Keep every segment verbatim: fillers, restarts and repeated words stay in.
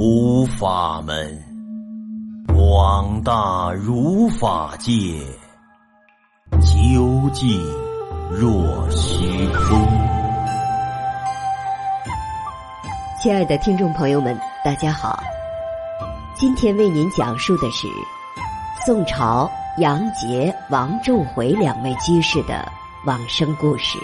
图法门，广大如法界，究竟若虚空。 亲爱的听众朋友们，大家好，今天为您讲述的是宋朝杨杰、王仲回两位居士的往生故事。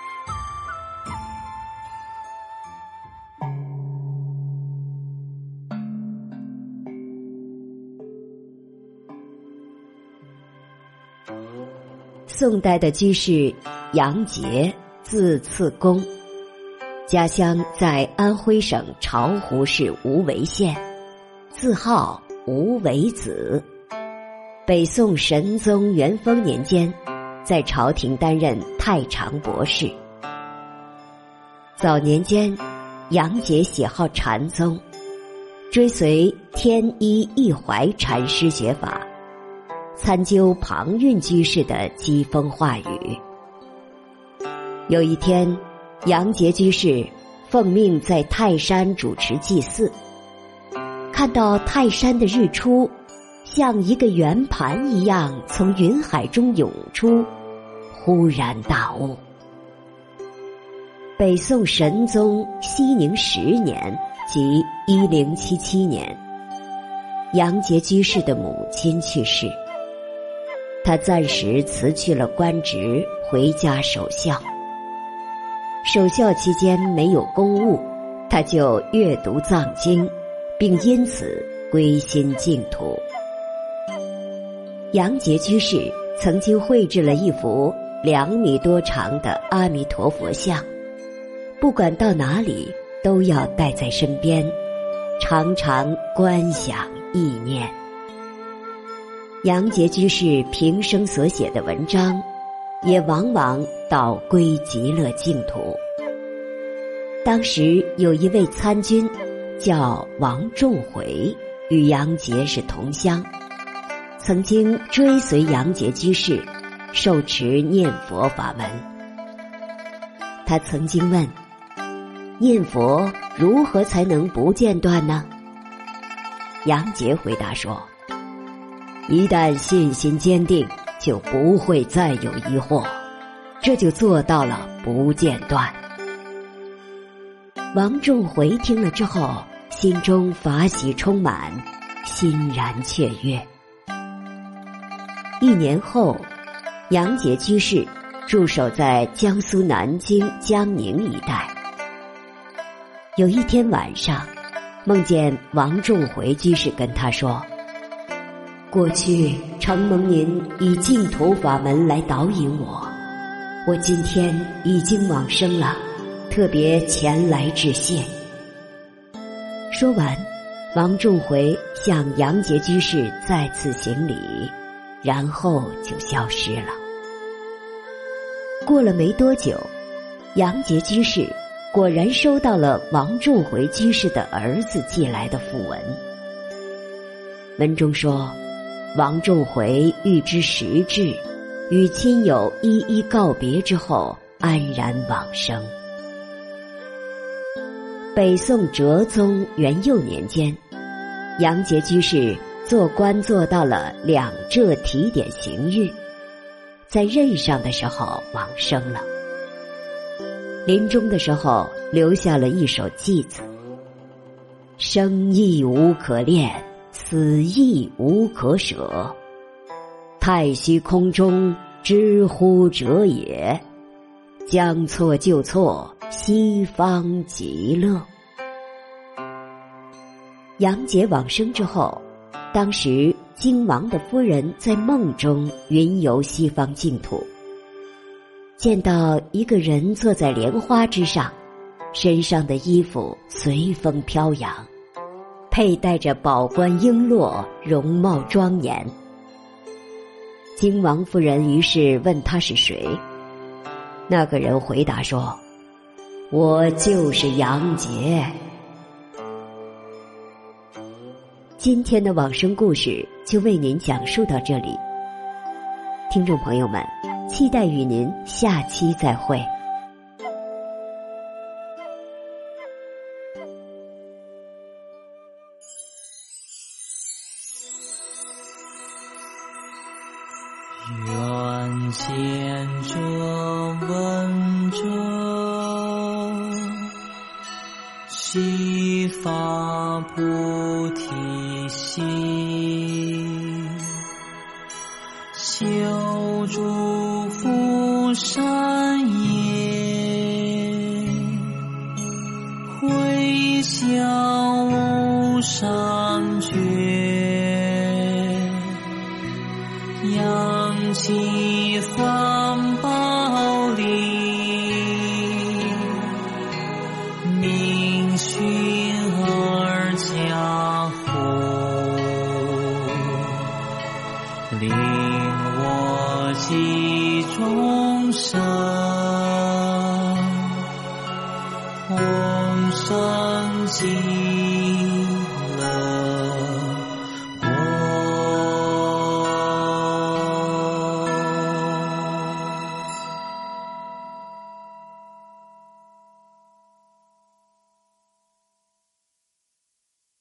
宋代的居士杨杰，字次公，家乡在安徽省巢湖市无为县，字号无为子。北宋神宗元丰年间，在朝廷担任太常博士。早年间，杨杰喜好禅宗，追随天一一怀禅师学法，参究庞蕴居士的机锋话语。有一天，杨杰居士奉命在泰山主持祭祀，看到泰山的日出像一个圆盘一样从云海中涌出，忽然大悟。北宋神宗熙宁十年，即一零七七年，杨杰居士的母亲去世，他暂时辞去了官职，回家守孝。守孝期间没有公务，他就阅读藏经，并因此归心净土。杨杰居士曾经绘制了一幅两米多长的阿弥陀佛像，不管到哪里都要带在身边，常常观想意念。杨杰居士平生所写的文章，也往往导归极乐净土。当时有一位参军叫王仲回，与杨杰是同乡，曾经追随杨杰居士受持念佛法门。他曾经问，念佛如何才能不间断呢？杨杰回答说，一旦信心坚定，就不会再有疑惑，这就做到了不间断。王仲回听了之后，心中法喜充满，欣然雀跃。一年后，杨杰居士驻守在江苏南京江宁一带。有一天晚上，梦见王仲回居士跟他说，过去承蒙您以净土法门来导引我，我今天已经往生了，特别前来致谢。说完，王仲回向杨杰居士再次行礼，然后就消失了。过了没多久，杨杰居士果然收到了王仲回居士的儿子寄来的讣文。文中说，王仲回预知时至，与亲友一一告别之后，安然往生。北宋哲宗元佑年间，杨杰居士做官做到了两浙提点刑狱，在任上的时候往生了。临终的时候留下了一首偈子，生亦无可恋，死亦无可舍，太虚空中知乎者也，将错就错，西方极乐。杨杰往生之后，当时京王的夫人在梦中云游西方净土，见到一个人坐在莲花之上，身上的衣服随风飘扬，佩戴着宝冠璎珞，容貌庄严。京王夫人于是问他是谁，那个人回答说，我就是杨杰。今天的往生故事就为您讲述到这里，听众朋友们，期待与您下期再会。 悉发菩提心，修诸福善业，回向无上觉，扬起三宝力，明训而家福，令我及众生同生极